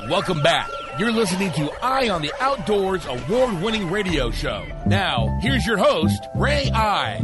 Welcome back. You're listening to Eye on the Outdoors award-winning radio show. Now, here's your host, Ray Eye.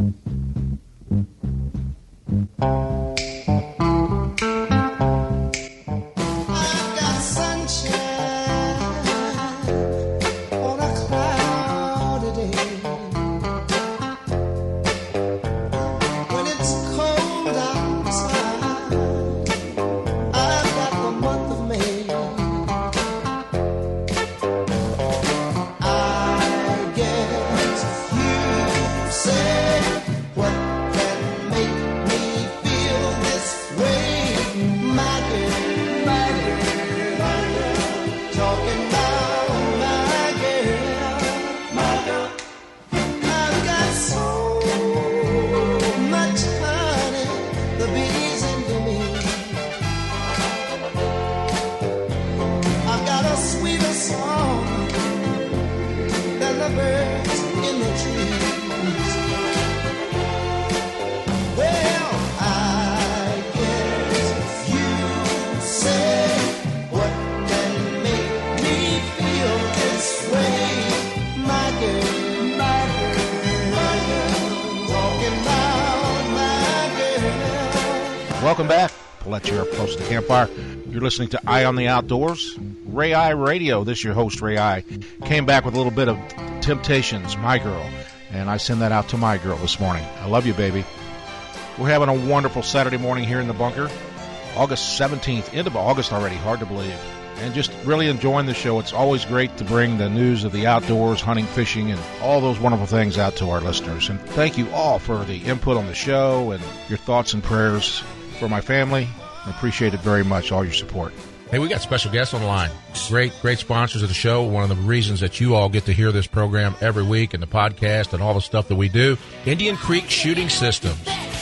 Welcome back. Let you up close to the campfire. You're listening to Eye on the Outdoors, Ray Eye Radio. This is your host, Ray Eye. Came back with a little bit of Temptations, My Girl, and I send that out to my girl this morning. I love you, baby. We're having a wonderful Saturday morning here in the bunker. August 17th, end of August already, hard to believe. And just really enjoying the show. It's always great to bring the news of the outdoors, hunting, fishing, and all those wonderful things out to our listeners. And thank you all for the input on the show and your thoughts and prayers for my family. I appreciate it very much, all your support. Hey, we got special guests on the line. Great sponsors of the show. One of the reasons that you all get to hear this program every week and the podcast and all the stuff that we do. Indian Creek Shooting Systems.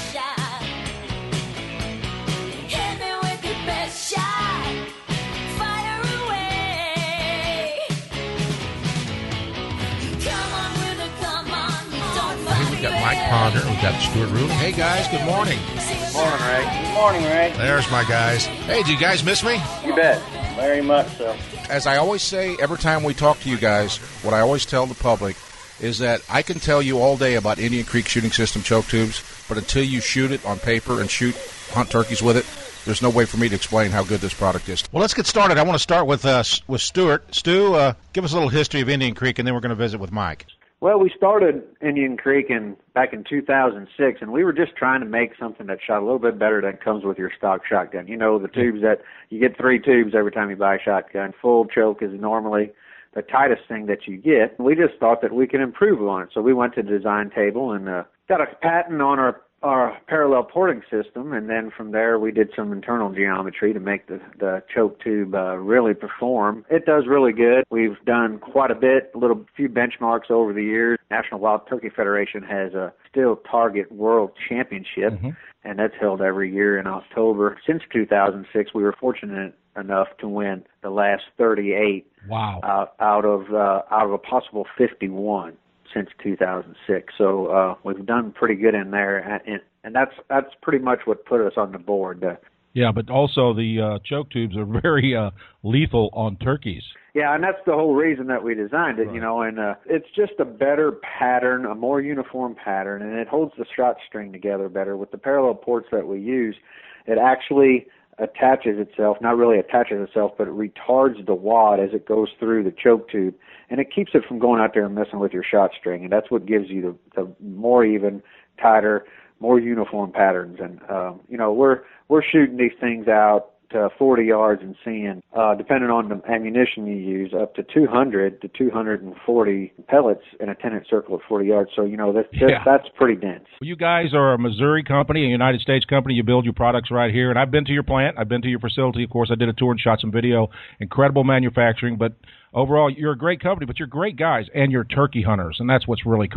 Mike Ponder. We've got Stuart Ruling. Hey, guys. Good morning. Morning, Ray. Good morning, Ray. There's my guys. Hey, do you guys miss me? You bet. Very much so. As I always say, every time we talk to you guys, what I always tell the public is that I can tell you all day about Indian Creek Shooting System choke tubes, but until you shoot it on paper and hunt turkeys with it, there's no way for me to explain how good this product is. Well, let's get started. I want to start with Stuart. Stu, give us a little history of Indian Creek, and then we're going to visit with Mike. Well, we started Indian Creek back in 2006, and we were just trying to make something that shot a little bit better than comes with your stock shotgun. You know, the tubes that you get 3 tubes every time you buy a shotgun. Full choke is normally the tightest thing that you get. We just thought that we could improve on it. So we went to the design table and got a patent on our parallel porting system, and then from there we did some internal geometry to make the choke tube really perform. It does really good. We've done quite a bit, few benchmarks over the years. National Wild Turkey Federation has a Steel Target World Championship, and that's held every year in October. Since 2006, we were fortunate enough to win the last 38 out of a possible 51. Since 2006, so we've done pretty good in there, and that's pretty much what put us on the board. Yeah, but also the choke tubes are very lethal on turkeys. Yeah, and that's the whole reason that we designed it, right. You know, and it's just a better pattern, a more uniform pattern, and it holds the shot string together better. With the parallel ports that we use, it actually attaches itself, not really attaches itself, but it retards the wad as it goes through the choke tube, and it keeps it from going out there and messing with your shot string, and that's what gives you the more even, tighter, more uniform patterns. And you know, we're shooting these things out to 40 yards and seeing, depending on the ammunition you use, up to 200 to 240 pellets in a 10-inch circle at 40 yards. So, you know, that's pretty dense. Well, you guys are a Missouri company, a United States company. You build your products right here. And I've been to your plant. I've been to your facility. Of course, I did a tour and shot some video. Incredible manufacturing. But overall, you're a great company, but you're great guys, and you're turkey hunters, and that's what's really cool.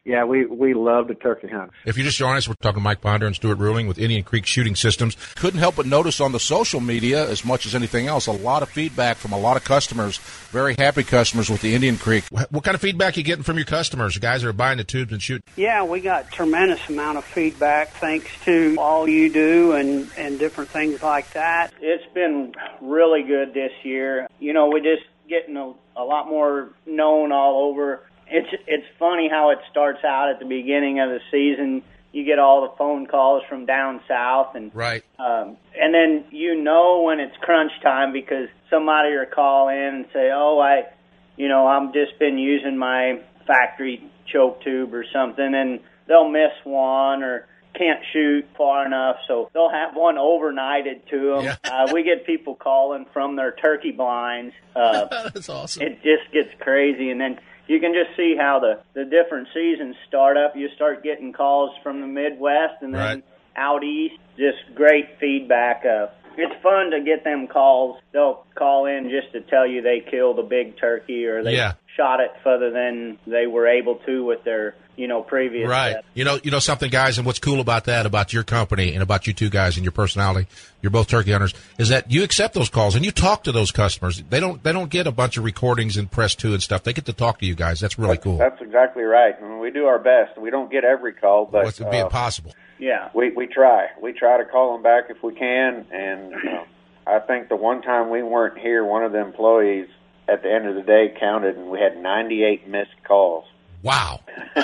yeah, we love to turkey hunt. If you just join us, we're talking to Mike Ponder and Stuart Ruling with Indian Creek Shooting Systems. Couldn't help but notice on the social media, as much as anything else, a lot of feedback from a lot of customers, very happy customers with the Indian Creek. What kind of feedback are you getting from your customers, the guys that are buying the tubes and shooting? Yeah, we got tremendous amount of feedback thanks to all you do and different things like that. It's been really good this year. You know, we're just getting a lot more known all over. It's funny how it starts out at the beginning of the season. You get all the phone calls from down south, and right, and then you know when it's crunch time because somebody will call in and say, "Oh, I'm just been using my factory choke tube or something," and they'll miss one or can't shoot far enough, so they'll have one overnighted to them. Yeah. We get people calling from their turkey blinds. That's awesome. It just gets crazy, and then you can just see how the different seasons start up. You start getting calls from the Midwest and then out east. Just great feedback. It's fun to get them calls. They'll call in just to tell you they killed a big turkey or they shot it further than they were able to with their previous set. You know something, guys, and what's cool about that, about your company and about you two guys and your personality, you're both turkey hunters, is that you accept those calls and you talk to those customers. They don't get a bunch of recordings and press 2 and stuff. They get to talk to you guys. That's really cool. That's exactly right. I mean, we do our best. We don't get every call, but it'd be impossible. Yeah, we try. We try to call them back if we can, and I think the one time we weren't here, one of the employees at the end of the day counted, and we had 98 missed calls. Wow.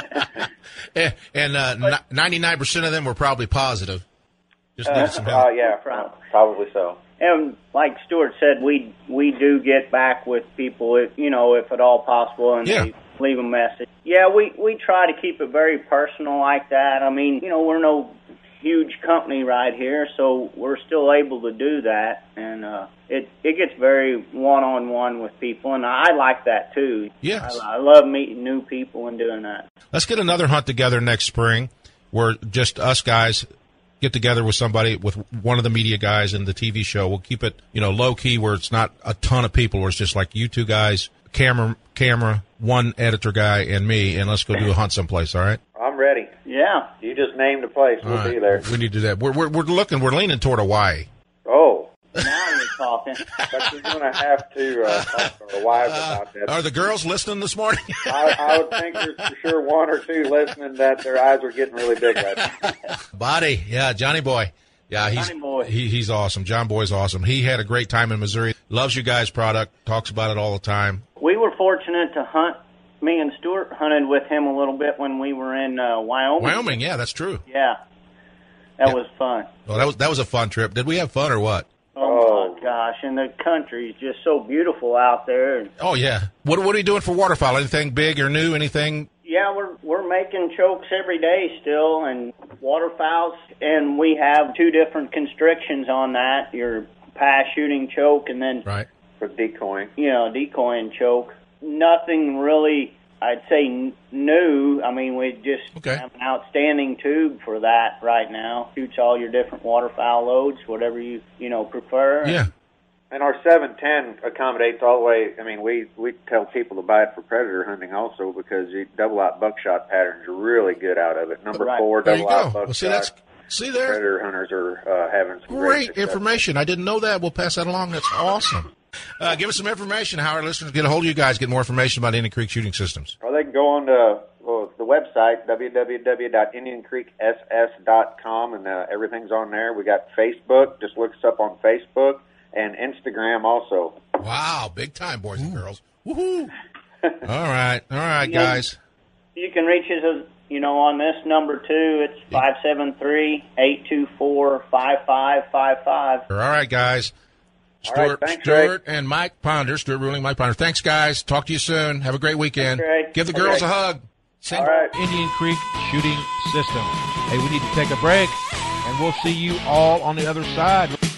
and 99% of them were probably positive. Just needed some help. Yeah, probably so. And like Stuart said, we do get back with people, if at all possible, and they leave a message. Yeah, we try to keep it very personal like that. I mean, we're no huge company right here, so we're still able to do that, and it gets very one-on-one with people, and I like that too. Yes. I love meeting new people and doing that. Let's get another hunt together next spring where just us guys get together with somebody, with one of the media guys in the TV show. We'll keep it, low-key where it's not a ton of people, where it's just like you two guys, camera, one editor guy, and me, and let's go do a hunt someplace, all right? I'm ready. Yeah. You just named a place. We'll be there. We need to do that. We're leaning toward Hawaii. Oh. Now you're talking. But you're going to have to talk to our wives about that. Are the girls listening this morning? I would think there's for sure one or two listening that their eyes are getting really big right now. Body, yeah, Johnny Boy. Yeah, he's awesome. John Boy's awesome. He had a great time in Missouri. Loves you guys' product. Talks about it all the time. We were fortunate to hunt. Me and Stuart hunted with him a little bit when we were in Wyoming. Wyoming, yeah, that's true. Yeah, that was fun. Well, that was a fun trip. Did we have fun or what? Oh my gosh, and the country's just so beautiful out there. Oh yeah. What are you doing for waterfowl? Anything big or new? Anything? Yeah, we're making chokes every day still, and waterfowls, and we have 2 different constrictions on that. Your pass shooting choke, and then for decoying. Decoy and choke. Nothing really, I'd say, new. I mean, we just have an outstanding tube for that right now. Shoots all your different waterfowl loads, whatever you prefer. Yeah. And our 710 accommodates all the way. I mean, we tell people to buy it for predator hunting also because double-out buckshot patterns are really good out of it. Number 4 double-out buckshot. See there? Predator hunters are having some great information. I didn't know that. We'll pass that along. That's awesome. Give us some information, how our listeners get a hold of you guys, get more information about Indian Creek Shooting Systems. Or they can go on to the website, www.indiancreekss.com, and everything's on there. We got Facebook. Just look us up on Facebook, and Instagram also. Wow, big time, boys and girls. Woohoo! All right, guys. You can reach us, on this number, too. It's 573-824-5555. All right, guys. Stuart and Mike Ponder, Stuart Ruling, Mike Ponder. Thanks, guys. Talk to you soon. Have a great weekend. Give the girls a hug. All right. Indian Creek Shooting System. Hey, we need to take a break, and we'll see you all on the other side.